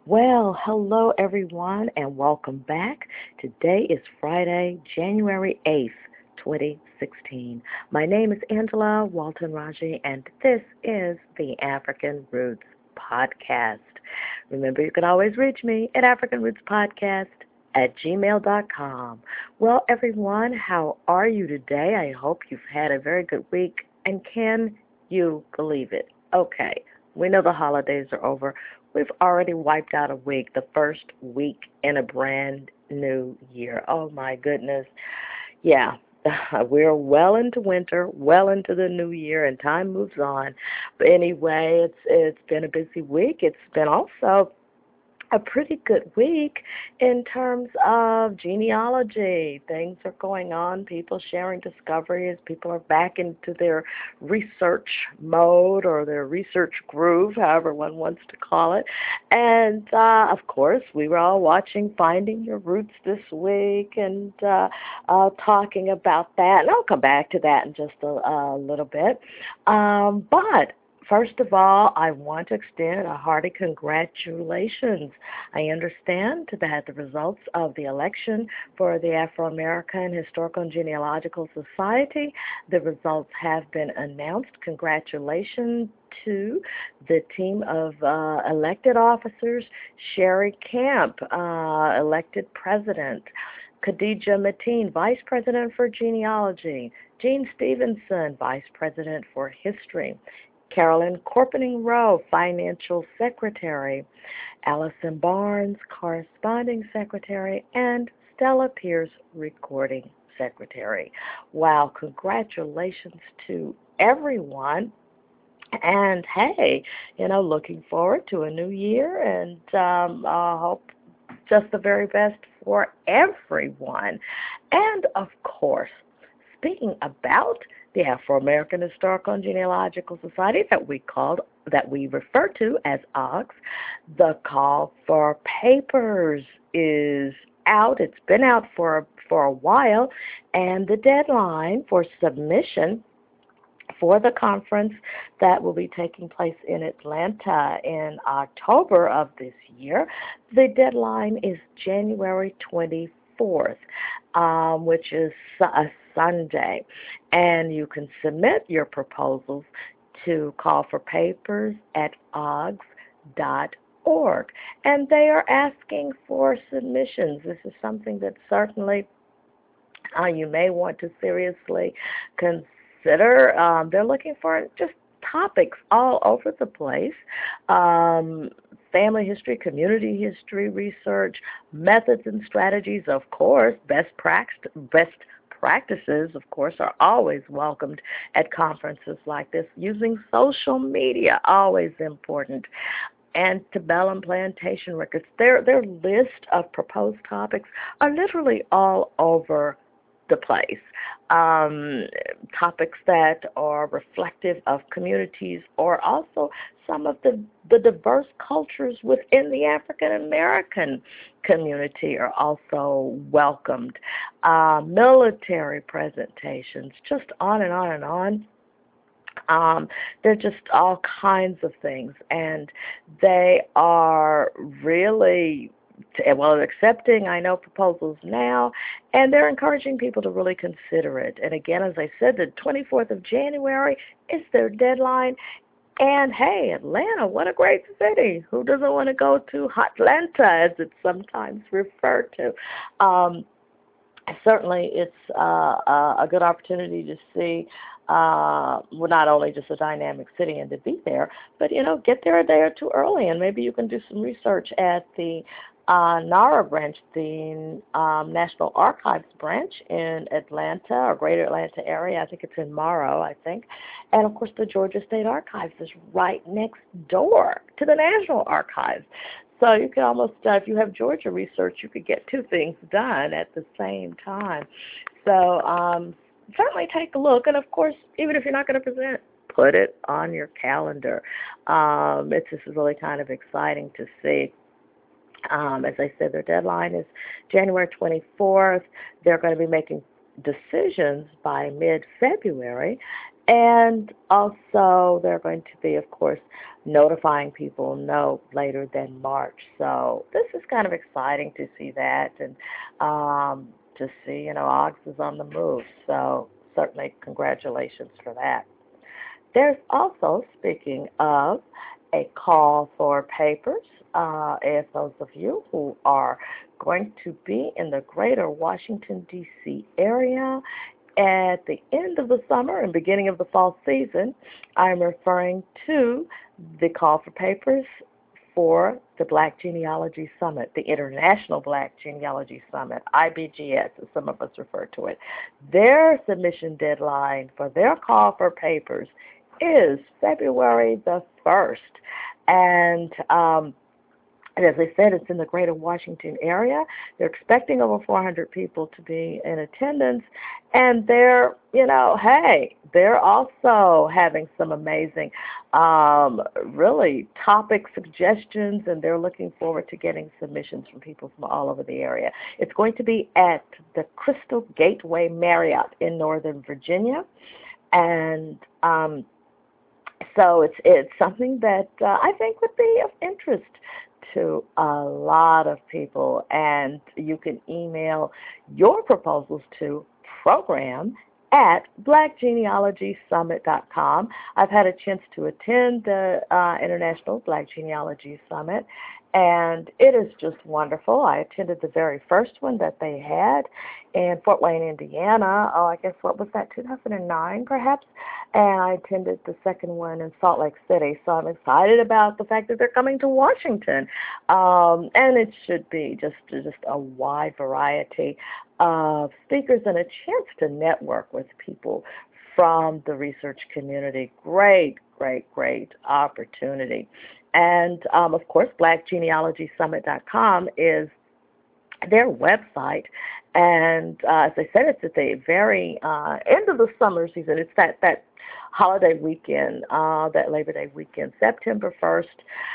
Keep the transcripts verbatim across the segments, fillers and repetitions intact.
Well, hello everyone, and welcome back. Today is Friday, January eighth, twenty sixteen. My name is Angela Walton Raji, and this is the African Roots Podcast. Remember, you can always reach me at African Roots Podcast at gmail dot com. Well, everyone, how are you today? I hope you've had a very good week, and can you believe it? Okay, we know the holidays are over. We've already wiped out a week, the first week in a brand new year. Oh my goodness. Yeah, we're well into winter, well into the new year, and time moves on. But anyway, it's it's been a busy week. It's been also a pretty good week in terms of genealogy. Things are going on, people sharing discoveries, people are back into their research mode or their research groove, however one wants to call it. And uh, of course, we were all watching Finding Your Roots this week and uh, uh, talking about that. And I'll come back to that in just a, a little bit. Um, but First of all, I want to extend a hearty congratulations. I understand that the results of the election for the Afro-American Historical and Genealogical Society, the results have been announced. Congratulations to the team of uh, elected officers, Sherry Camp, uh, elected president, Khadija Mateen, Vice President for Genealogy, Gene Stevenson, Vice President for History, Carolyn Corpening Rowe, Financial Secretary, Allison Barnes, Corresponding Secretary, and Stella Pierce, Recording Secretary. Wow, congratulations to everyone. And hey, you know, looking forward to a new year, and um, I hope just the very best for everyone. And of course, speaking about the Afro-American Historical and Genealogical Society that we called that we refer to as O G S, the call for papers is out. It's been out for for a while, and the deadline for submission for the conference that will be taking place in Atlanta in October of this year. The deadline is January twenty-fourth, um, which is a Sunday. And you can submit your proposals to call for papers at O G S dot org. And they are asking for submissions. This is something that certainly uh, you may want to seriously consider. Um, they're looking for just topics all over the place. Um, family history, community history research, methods and strategies, of course, best practice, best practices, of course, are always welcomed at conferences like this. Using social media, always important. Antebellum plantation records. Their their list of proposed topics are literally all over the place. Um, topics that are reflective of communities or also some of the, the diverse cultures within the African American community are also welcomed. Uh, military presentations, just on and on and on. Um, they're just all kinds of things, and they are really well accepting, I know, proposals now, and they're encouraging people to really consider it. And again, as I said, the twenty-fourth of January is their deadline. And hey, Atlanta, what a great city. Who doesn't want to go to Atlanta, as it's sometimes referred to? Um, certainly it's uh, a good opportunity to see uh, well, not only just a dynamic city and to be there, but, you know, get there a day or two early, and maybe you can do some research at the uh, NARA branch, the um, National Archives branch in Atlanta or Greater Atlanta area. I think it's in Morrow, I think. And, of course, the Georgia State Archives is right next door to the National Archives. So you could almost, uh, if you have Georgia research, you could get two things done at the same time. So um, certainly take a look. And, of course, even if you're not going to present, put it on your calendar. Um, it's just really kind of exciting to see. Um, as I said, their deadline is January twenty-fourth. They're going to be making decisions by mid-February. And also, they're going to be, of course, notifying people no later than March. So this is kind of exciting to see that and um, to see, you know, O G S is on the move. So certainly congratulations for that. There's also, speaking of, a call for papers. Uh, if those of you who are going to be in the greater Washington, D C area at the end of the summer and beginning of the fall season, I'm referring to the call for papers for the Black Genealogy Summit, the International Black Genealogy Summit, I B G S, as some of us refer to it. Their submission deadline for their call for papers is February the first. And um, and as I said, it's in the greater Washington area. They're expecting over four hundred people to be in attendance. And they're, you know, hey, they're also having some amazing, um, really topic suggestions, and they're looking forward to getting submissions from people from all over the area. It's going to be at the Crystal Gateway Marriott in Northern Virginia. And um, so it's, it's something that uh, I think would be of interest to a lot of people, and you can email your proposals to program at black genealogy summit dot com. I've had a chance to attend the uh, International Black Genealogy Summit, and it is just wonderful. I attended the very first one that they had in Fort Wayne, Indiana. Oh, I guess, what was that, two thousand nine perhaps? And I attended the second one in Salt Lake City. So I'm excited about the fact that they're coming to Washington. Um, and it should be just, just a wide variety of speakers and a chance to network with people from the research community. Great, great, great opportunity. And, um, of course, black genealogy summit dot com is their website. And uh, as I said, it's at the very uh, end of the summer season. It's that, that holiday weekend, uh, that Labor Day weekend, September first,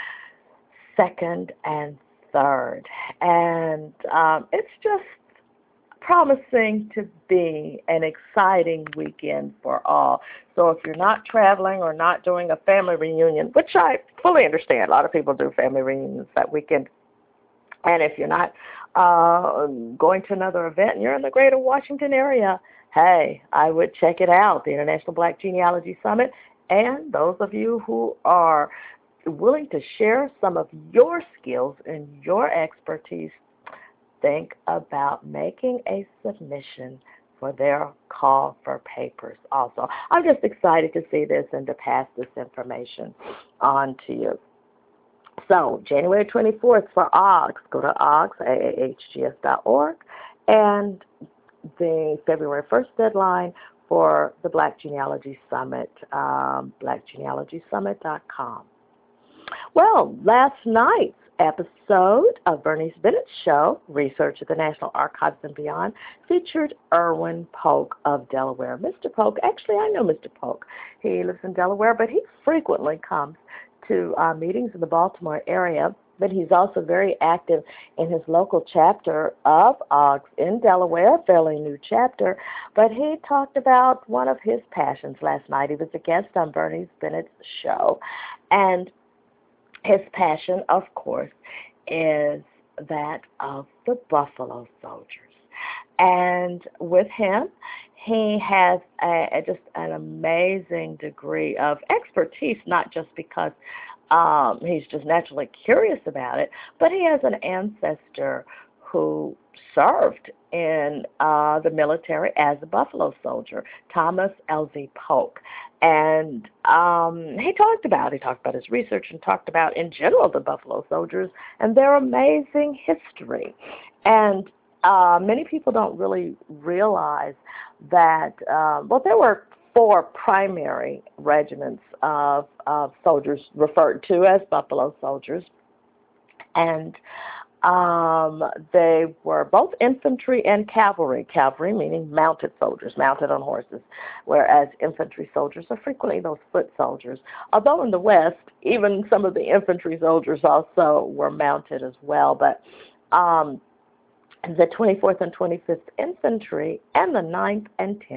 second, and third. And um, it's just promising to be an exciting weekend for all. So if you're not traveling or not doing a family reunion, which I fully understand, a lot of people do family reunions that weekend, and if you're not uh, going to another event and you're in the greater Washington area, hey, I would check it out, the International Black Genealogy Summit. And those of you who are willing to share some of your skills and your expertise, think about making a submission for their call for papers also. I'm just excited to see this and to pass this information on to you. So January twenty-fourth for O G S, go to O G S, A A H G S dot org, and the February first deadline for the Black Genealogy Summit, um, black genealogy summit dot com. Well, last night's episode of Bernice Bennett's show, Research at the National Archives and Beyond, featured Erwin Polk of Delaware. Mister Polk, actually I know Mister Polk. He lives in Delaware, but he frequently comes to uh, meetings in the Baltimore area, but he's also very active in his local chapter of O G S in Delaware, a fairly new chapter. But he talked about one of his passions last night. He was a guest on Bernice Bennett's show, and his passion, of course, is that of the Buffalo Soldiers. And with him, he has a, a, just an amazing degree of expertise, not just because um, he's just naturally curious about it, but he has an ancestor who served in uh, the military as a Buffalo Soldier, Thomas Elzie Polk. And um, he talked about, he talked about his research and talked about, in general, the Buffalo Soldiers and their amazing history. And uh, many people don't really realize that, uh, well, there were four primary regiments of, of soldiers referred to as Buffalo Soldiers. And Um, they were both infantry and cavalry. Cavalry meaning mounted soldiers, mounted on horses, whereas infantry soldiers are frequently those foot soldiers. Although in the West, even some of the infantry soldiers also were mounted as well. But um, the twenty-fourth and twenty-fifth Infantry and the ninth and tenth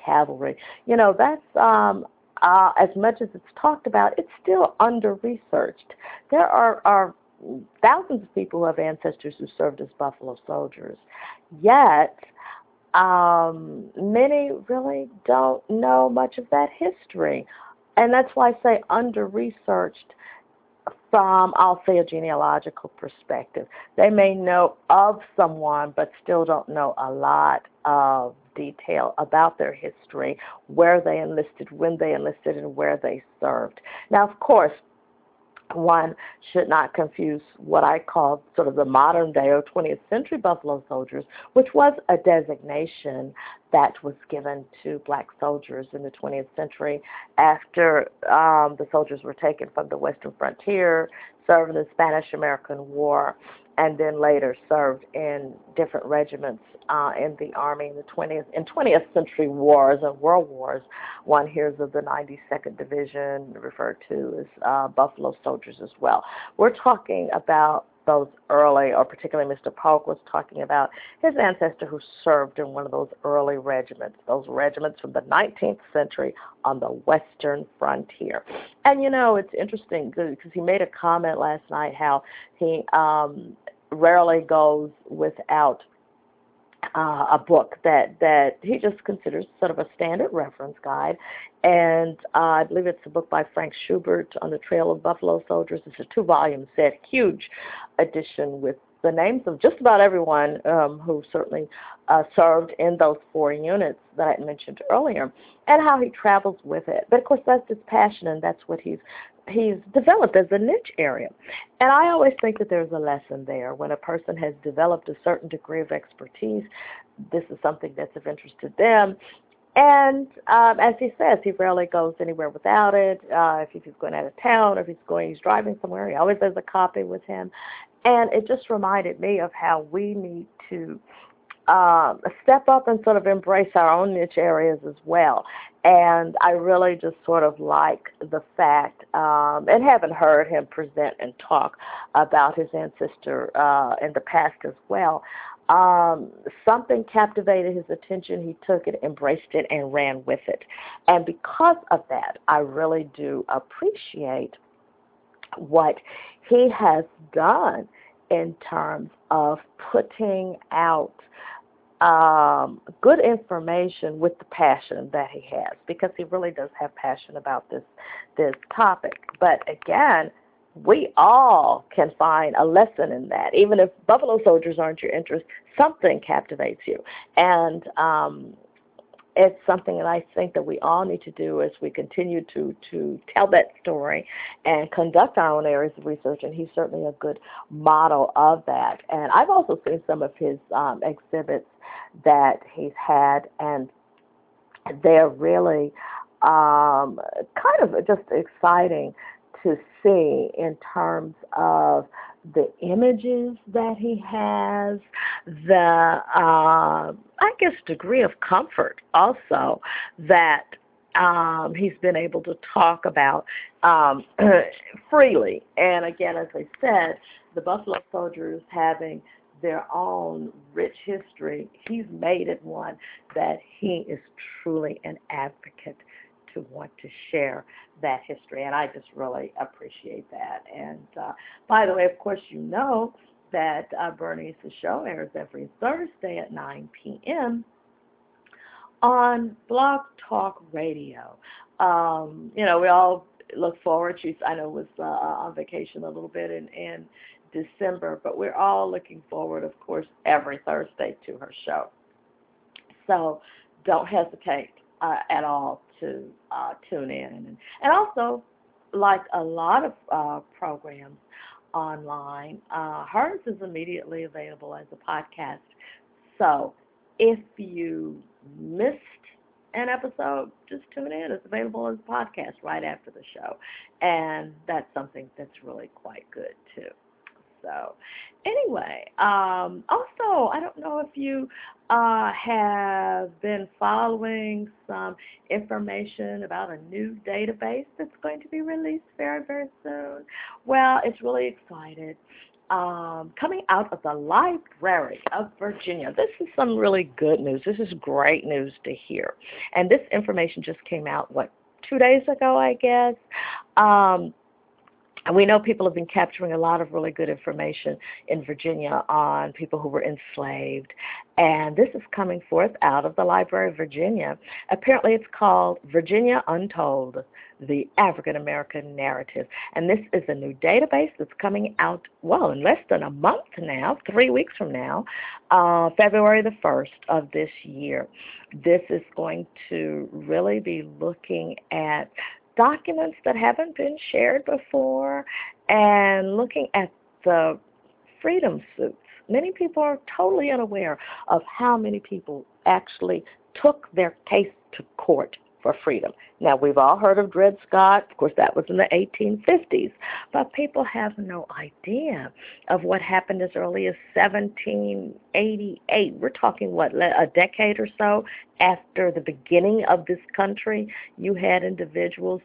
cavalry. You know, that's um, uh, as much as it's talked about, it's still under-researched. There are, are thousands of people who have ancestors who served as Buffalo Soldiers, yet um, many really don't know much of that history. And that's why I say under-researched from, I'll say, a genealogical perspective. They may know of someone, but still don't know a lot of detail about their history, where they enlisted, when they enlisted, and where they served. Now, of course, one should not confuse what I call sort of the modern day or twentieth century Buffalo Soldiers, which was a designation that was given to black soldiers in the twentieth century after um, the soldiers were taken from the western frontier, served in the Spanish-American War, and then later served in different regiments uh, in the Army in the twentieth in twentieth century wars and world wars. One hears of the ninety-second Division, referred to as uh, Buffalo Soldiers as well. We're talking about those early, or particularly Mister Polk was talking about his ancestor who served in one of those early regiments, those regiments from the nineteenth century on the western frontier. And, you know, it's interesting because he made a comment last night how he um, rarely goes without Uh, a book that, that he just considers sort of a standard reference guide. And uh, I believe it's a book by Frank Schubert on the Trail of Buffalo Soldiers. It's a two-volume set, huge edition with the names of just about everyone um, who certainly uh, served in those four units that I mentioned earlier, and how he travels with it. But, of course, that's his passion, and that's what he's he's developed as a niche area. And I always think that there's a lesson there. When a person has developed a certain degree of expertise, this is something that's of interest to them. And um, as he says, he rarely goes anywhere without it. Uh, if he's going out of town, or if he's going, he's driving somewhere, he always has a copy with him. And it just reminded me of how we need to um, step up and sort of embrace our own niche areas as well. And I really just sort of like the fact, um, and haven't heard him present and talk about his ancestor uh, in the past as well. Um, something captivated his attention. He took it, embraced it, and ran with it. And because of that, I really do appreciate what he has done in terms of putting out um, good information with the passion that he has, because he really does have passion about this this topic. But again, we all can find a lesson in that. Even if Buffalo Soldiers aren't your interest, something captivates you. And um, it's something that I think that we all need to do as we continue to, to tell that story and conduct our own areas of research, and he's certainly a good model of that. And I've also seen some of his um, exhibits that he's had, and they're really um, kind of just exciting to see in terms of the images that he has, the, uh, I guess, degree of comfort also that um, he's been able to talk about um, freely. And again, as I said, the Buffalo Soldiers having their own rich history, he's made it one that he is truly an advocate to want to share that history, and I just really appreciate that. And uh, by the way, of course, you know that uh, Bernice's show airs every Thursday at nine p.m. on Blog Talk Radio. Um, you know, we all look forward. She's, I know, was uh, on vacation a little bit in, in December, but we're all looking forward, of course, every Thursday to her show. So don't hesitate uh, at all to uh, tune in. And, and also, like a lot of uh, programs online, uh, hers is immediately available as a podcast. So if you missed an episode, just tune in. It's available as a podcast right after the show. And that's something that's really quite good, too. So anyway, um, also, I don't know if you uh, have been following some information about a new database that's going to be released very, very soon. Well, it's really excited. um, coming out of the Library of Virginia. This is some really good news. This is great news to hear. And this information just came out, what, two days ago, I guess? Um, And we know people have been capturing a lot of really good information in Virginia on people who were enslaved. And this is coming forth out of the Library of Virginia. Apparently it's called Virginia Untold, the African American Narrative. And this is a new database that's coming out, well, in less than a month now, three weeks from now, uh, February the first of this year. This is going to really be looking at documents that haven't been shared before and looking at the freedom suits. Many people are totally unaware of how many people actually took their case to court for freedom. Now, we've all heard of Dred Scott. Of course, that was in the eighteen fifties. But people have no idea of what happened as early as seventeen eighty-eight. We're talking, what, a decade or so after the beginning of this country. You had individuals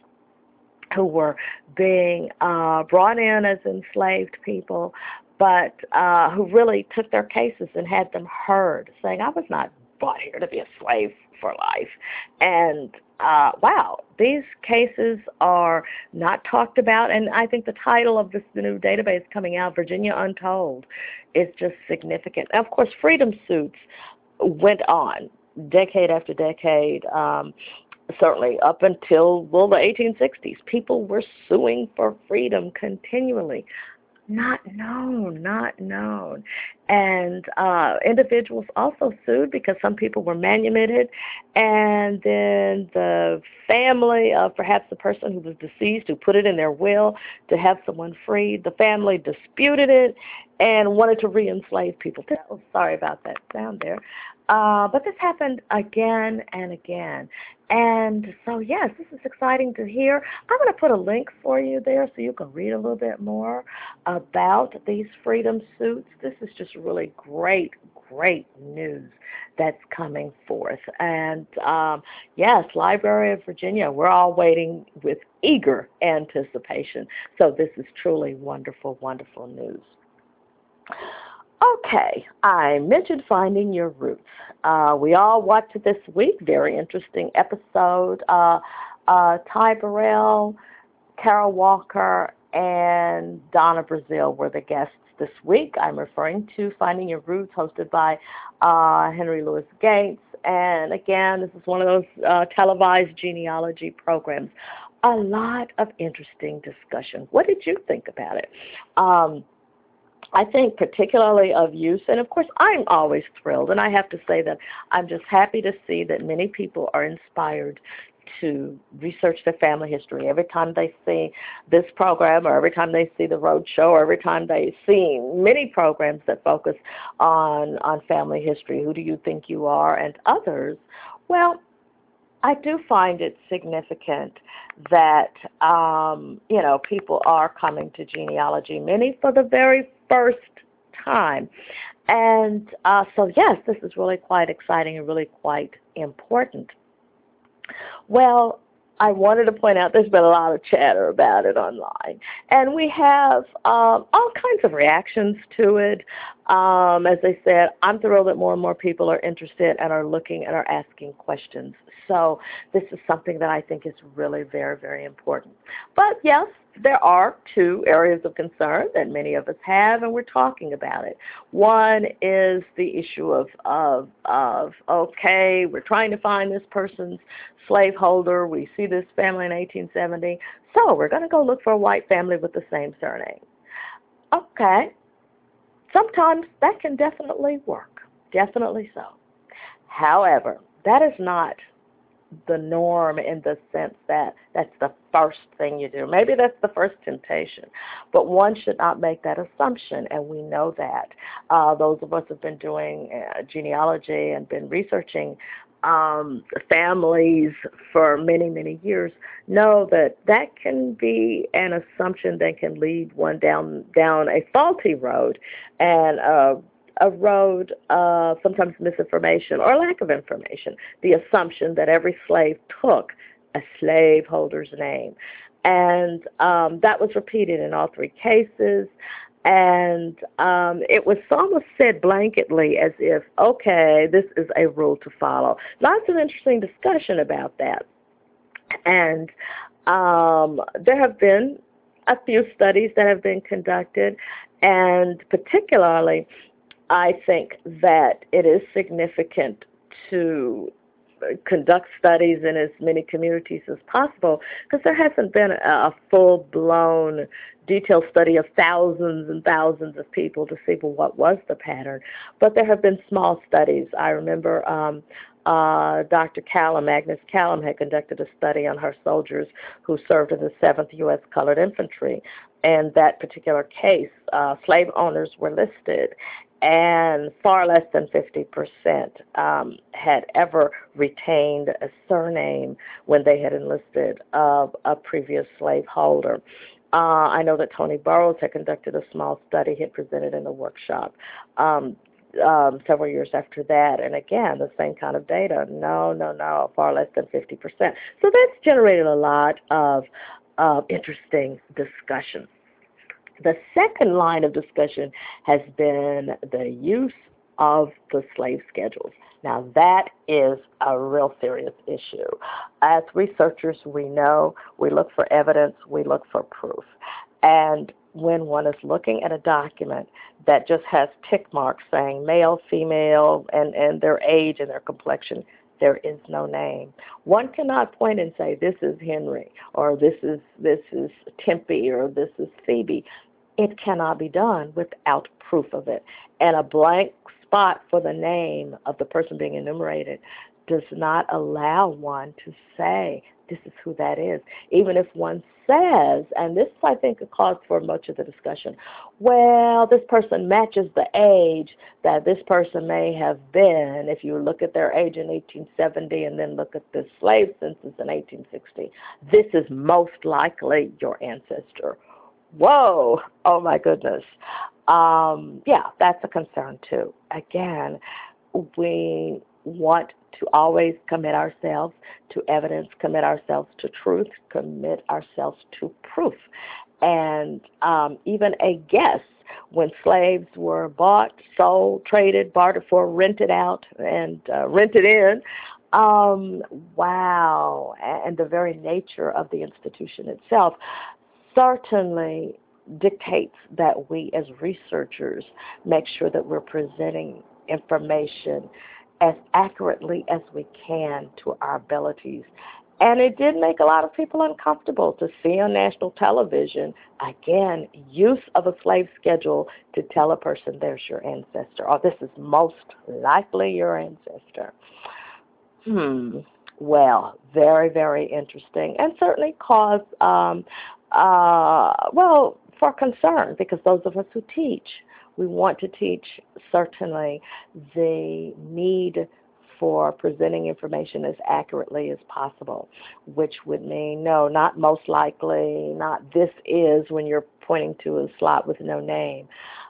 who were being uh, brought in as enslaved people, but uh, who really took their cases and had them heard, saying, I was not brought here to be a slave for life. And uh, wow, these cases are not talked about, and I think the title of this new database coming out, Virginia Untold, is just significant. And of course, freedom suits went on decade after decade, um, certainly up until, well, the eighteen sixties. People were suing for freedom continually. Not known, not known. And uh, individuals also sued because some people were manumitted, and then the family of perhaps the person who was deceased, who put it in their will to have someone freed, the family disputed it and wanted to re-enslave people. Oh, sorry about that sound there. Uh, but this happened again and again. And so, yes, this is exciting to hear. I'm going to put a link for you there so you can read a little bit more about these freedom suits. This is just really great, great news that's coming forth. And, um, yes, Library of Virginia, we're all waiting with eager anticipation. So this is truly wonderful, wonderful news. Okay, I mentioned finding your roots. Uh, we all watched it this week. Very interesting episode. Uh, uh, Ty Burrell, Carol Walker, and Donna Brazile were the guests this week. I'm referring to Finding Your Roots, hosted by uh, Henry Louis Gates. And again, this is one of those uh, televised genealogy programs. A lot of interesting discussion. What did you think about it? Um, I think particularly of use, and of course I'm always thrilled, and I have to say that I'm just happy to see that many people are inspired to research their family history. Every time they see this program, or every time they see the Road Show, or every time they see many programs that focus on, on family history, Who Do You Think You Are, and others, well, I do find it significant that, um, you know, people are coming to genealogy, many for the very first time. And uh, so, yes, this is really quite exciting and really quite important. Well, I wanted to point out there's been a lot of chatter about it online. And we have um, all kinds of reactions to it. Um, as I said, I'm thrilled that more and more people are interested and are looking and are asking questions. So this is something that I think is really very, very important. But yes, there are two areas of concern that many of us have, and we're talking about it. One is the issue of, of, of okay, we're trying to find this person's slaveholder. We see this family in eighteen seventy, so we're going to go look for a white family with the same surname. Okay, sometimes that can definitely work, definitely so. However, that is not the norm in the sense that that's the first thing you do. Maybe that's the first temptation, but one should not make that assumption, and we know that. Uh, those of us who have been doing uh, genealogy and been researching um, families for many, many years know that that can be an assumption that can lead one down, down a faulty road, and uh, a road of sometimes misinformation or lack of information, the assumption that every slave took a slaveholder's name. And um, that was repeated in all three cases. And um, it was almost said blanketly as if, okay, this is a rule to follow. Lots of interesting discussion about that. And um, there have been a few studies that have been conducted, and particularly, I think that it is significant to conduct studies in as many communities as possible, because there hasn't been a, a full-blown detailed study of thousands and thousands of people to see, well, what was the pattern. But there have been small studies. I remember um, uh, Doctor Callum, Agnes Callum, had conducted a study on her soldiers who served in the seventh U S Colored Infantry. In that particular case, uh, slave owners were listed, and far less than fifty percent um, had ever retained a surname when they had enlisted of a previous slaveholder. Uh, I know that Tony Burrows had conducted a small study he had presented in a workshop um, um, several years after that, and again, the same kind of data. No, no, no, far less than fifty percent. So that's generated a lot of uh, interesting discussion. The second line of discussion has been the use of the slave schedules. Now, that is a real serious issue. As researchers, we know we look for evidence, we look for proof. And when one is looking at a document that just has tick marks saying male, female, and, and their age and their complexion, there is no name. One cannot point and say, this is Henry, or this is this is Tempe, or this is Phoebe. It cannot be done without proof of it. And a blank spot for the name of the person being enumerated does not allow one to say, this is who that is. Even if one says, and this, I think, cause for much of the discussion, well, this person matches the age that this person may have been if you look at their age in eighteen seventy and then look at the slave census in eighteen sixty. This is most likely your ancestor. Whoa, oh my goodness. Um, yeah, that's a concern too. Again, we want to always commit ourselves to evidence, commit ourselves to truth, commit ourselves to proof. And um, even a guess, when slaves were bought, sold, traded, bartered for, rented out, and uh, rented in, um, wow, and the very nature of the institution itself certainly dictates that we as researchers make sure that we're presenting information as accurately as we can to our abilities. And it did make a lot of people uncomfortable to see on national television, again, use of a slave schedule to tell a person there's your ancestor, or this is most likely your ancestor. Hmm. Well, very, very interesting, and certainly cause, um, uh, well, for concern, because those of us who teach, we want to teach certainly the need for presenting information as accurately as possible, which would mean no, not most likely, not this is when you're pointing to a slot with no name.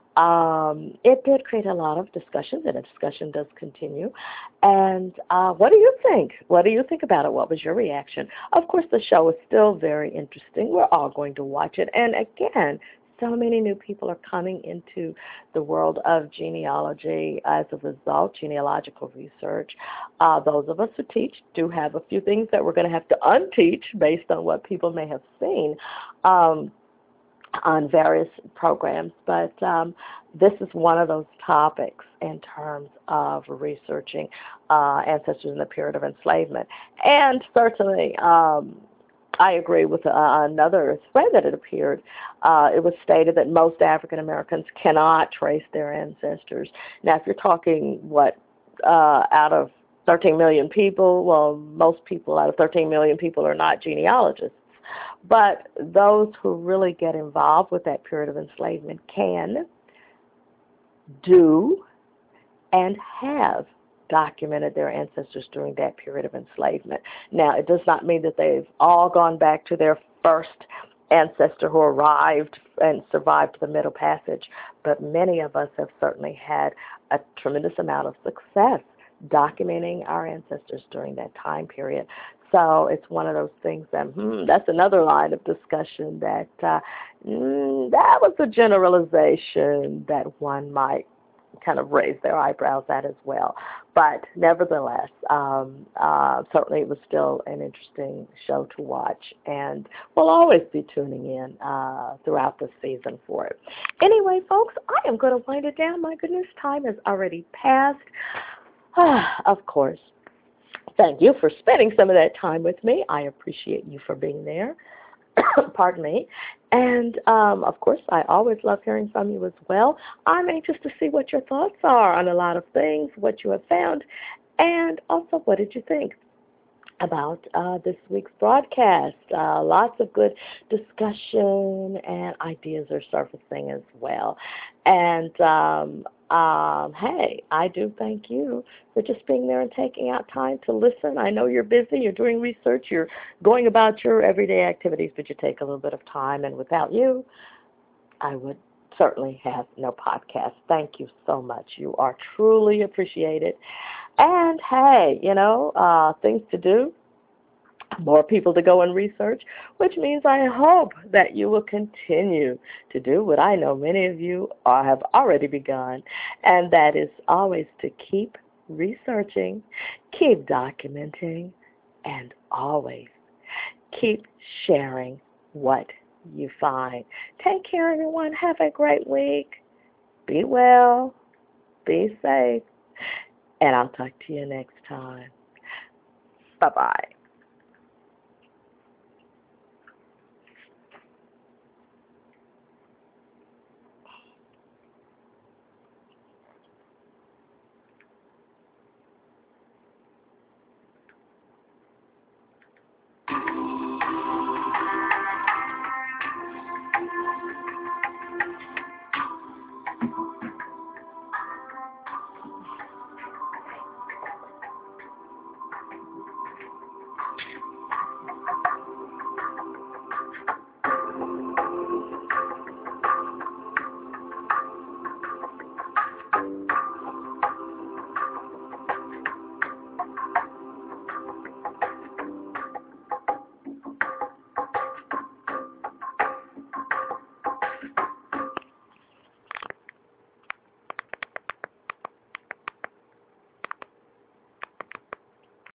Um, it did create a lot of discussions, and the discussion does continue. And uh, what do you think? What do you think about it? What was your reaction? Of course, the show is still very interesting. We're all going to watch it. And again, so many new people are coming into the world of genealogy as a result, genealogical research. Uh, those of us who teach do have a few things that we're going to have to unteach based on what people may have seen. Um, on various programs, but um, this is one of those topics in terms of researching uh, ancestors in the period of enslavement. And certainly, um, I agree with uh, another thread that it appeared. Uh, it was stated that most African Americans cannot trace their ancestors. Now, if you're talking, what, uh, out of thirteen million people, well, most people out of thirteen million people are not genealogists. But those who really get involved with that period of enslavement can, do, and have documented their ancestors during that period of enslavement. Now, it does not mean that they've all gone back to their first ancestor who arrived and survived the Middle Passage, but many of us have certainly had a tremendous amount of success documenting our ancestors during that time period. So it's one of those things that, hmm, that's another line of discussion that uh, mm, that was a generalization that one might kind of raise their eyebrows at as well. But nevertheless, um, uh, certainly it was still an interesting show to watch, and we'll always be tuning in uh, throughout the season for it. Anyway, folks, I am going to wind it down. My goodness, time has already passed. Of course. Thank you for spending some of that time with me. I appreciate you for being there. Pardon me. And, um, of course, I always love hearing from you as well. I'm anxious to see what your thoughts are on a lot of things, what you have found, and also what did you think about uh, this week's broadcast. Uh, lots of good discussion and ideas are surfacing as well. And, um, um, hey, I do thank you for just being there and taking out time to listen. I know you're busy, you're doing research, you're going about your everyday activities, but you take a little bit of time, and without you, I would certainly have no podcast. Thank you so much. You are truly appreciated. And, hey, you know, uh, things to do, more people to go and research, which means I hope that you will continue to do what I know many of you are, have already begun, and that is always to keep researching, keep documenting, and always keep sharing what you find. Take care, everyone. Have a great week. Be well. Be safe. And I'll talk to you next time. Bye-bye.